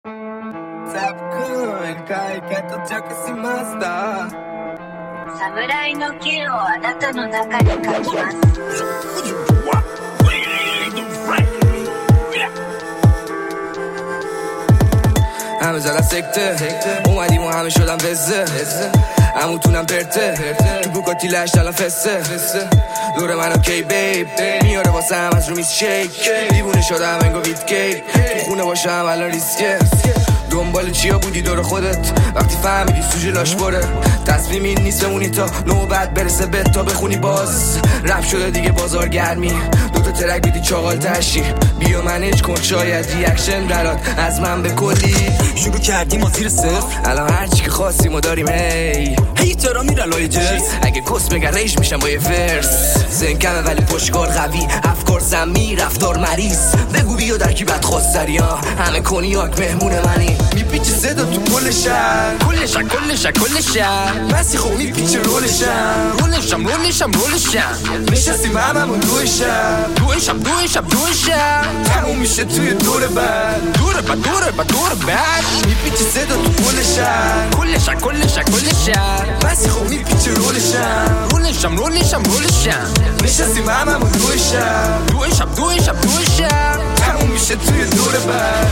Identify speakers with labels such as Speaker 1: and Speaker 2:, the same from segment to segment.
Speaker 1: 侍の剣をあなたの中に書きます。
Speaker 2: همه زدن سکته اومدیم و همه شدن بزه همونتونم پرته تو بوکاتی لشت الان فسته دور من اوکی بیب میاره واسه هم از رو میز شیک دیوونه شدم انگو ویت کیک تو خونه باشم الان ریسکه دنبال چیا بودی دور خودت وقتی فهمیدی سوژه لاش بره تصمیم این نیست بمونی تا نوبت برسه به تا بخونی باز رپ شده دیگه بازار گرمی دوتا ترک بیدی چاقال تشی بیا منیج کن شاید ریاکشن برات از من به کلی
Speaker 3: شروع کردیم ما زیر صفر
Speaker 2: الان هرچی که خواستیم و داریم هی
Speaker 3: ترا میره لای جرس
Speaker 2: اگه کس بگن ریش میشم با یه ورس سن کمه ولی پشتکار قوی افکار سمی رفتار مریض بگو بیا در کی بد خواست داری همه کنیاک مهمون منی میپیچه صدا تو کل شهر
Speaker 3: کل شهر
Speaker 2: مسی خب میپیچه رولشم نشستیم هممون دو شب تموم میشه توی دور بعد میپیچه صدا تو کل شهر مسی خب میپیچه رولشم نشستیم هممون دو شب تموم میشه توی دور بعد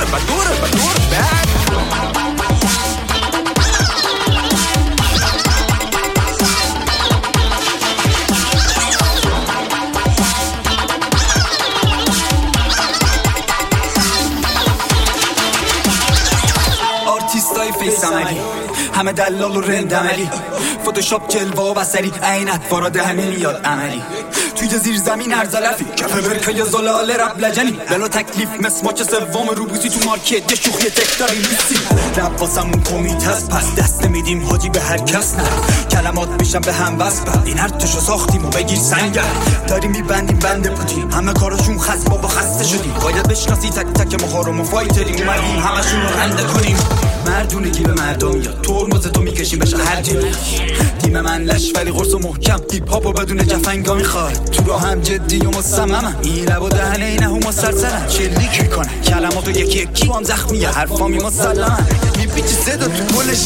Speaker 3: آرتیستای فیس عملی همه دلال و رند عملی فوتوشاپ جلوه و بسری عینت وارد همه میاد عملی توی زیر زمین ارزلفی کف برکه یا زلاله رب لجنی بلا تکلیف مسماچ سوم روبوسی تو مارکت یه شوخی تکتاری نیستی رب واسمون کمیت هست پس دست میدیم حاجی به هر کس نه کلمات میشن به هم وصل این هرتشو ساختیم و بگیر سنگر داریم میبندیم بنده پوتیم همه کارشون خست بابا خسته شدیم باید بشناسی تک تک مهارم و فایتریم اومدیم همشون رو رنده کنیم مردونگی به مردم یا ترمز تو میکشیم بشه هر جیلی تیم من لش ولی قرص و محکم هیپ هاپو بدون جفنگا میخواد تو رو هم جدی و مصممم این لب و دهنه اینه هم سرسرن شلیک میکنه کلماتو یکی یکی هم زخمیه حرفامی مسلمن
Speaker 2: میپیچه صدا تو کل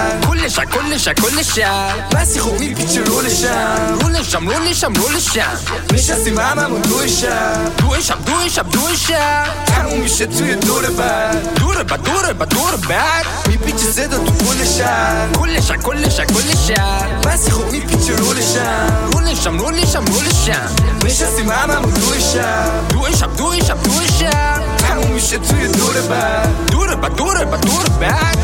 Speaker 2: شهر مسی خب میپیچه رولشم نشستیم هممون دو شب تموم میشه توی دور بعد میپیچه صدا تو کل شهر مسی خب میپیچه رولشم نشستیم هممون دو شب تموم میشه توی دور بعد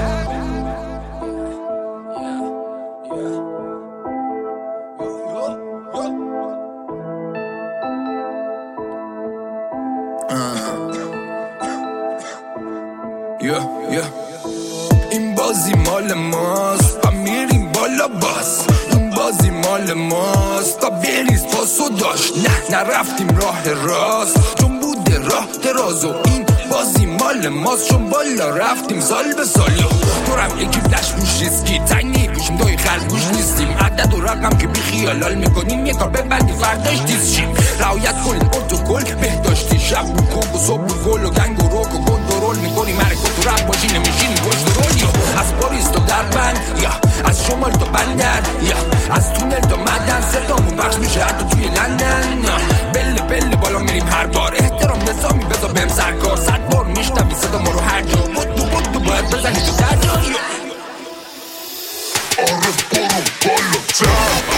Speaker 2: این بازی مال ماست تا میریم بالا باز این بازی مال ماست تا بریز پاسو داشت نه رفتیم راه راست چون بوده راه دراز و این بازی مال ماست چون بالا رفتیم سال به سال دورم یکی فلش بوش ریسکی تنگی گوشیم دوی خرگوش نیستیم عدد و رقم که بی خیالال میکنیم یه کار ببندی فرداش دیز شیم رعایت کنیم پروتکل بهداشتی شب رو کوب و صبح رو گل و گنگ و روک و کنترل میکنیم حرکت تو رپ باشی نمیشینیم پشت رول از پاریس تا دربند یا از شمال تا بندر یا از تونل تا مدن صدامون بخش میشه حتی توی لندن بله بالا میریم هر بار احترام نظامی بذار بهم سرکار 100 بار میشنوی صدا ما رو هر جا بود باید بزنی تو دریا عارف برو بالا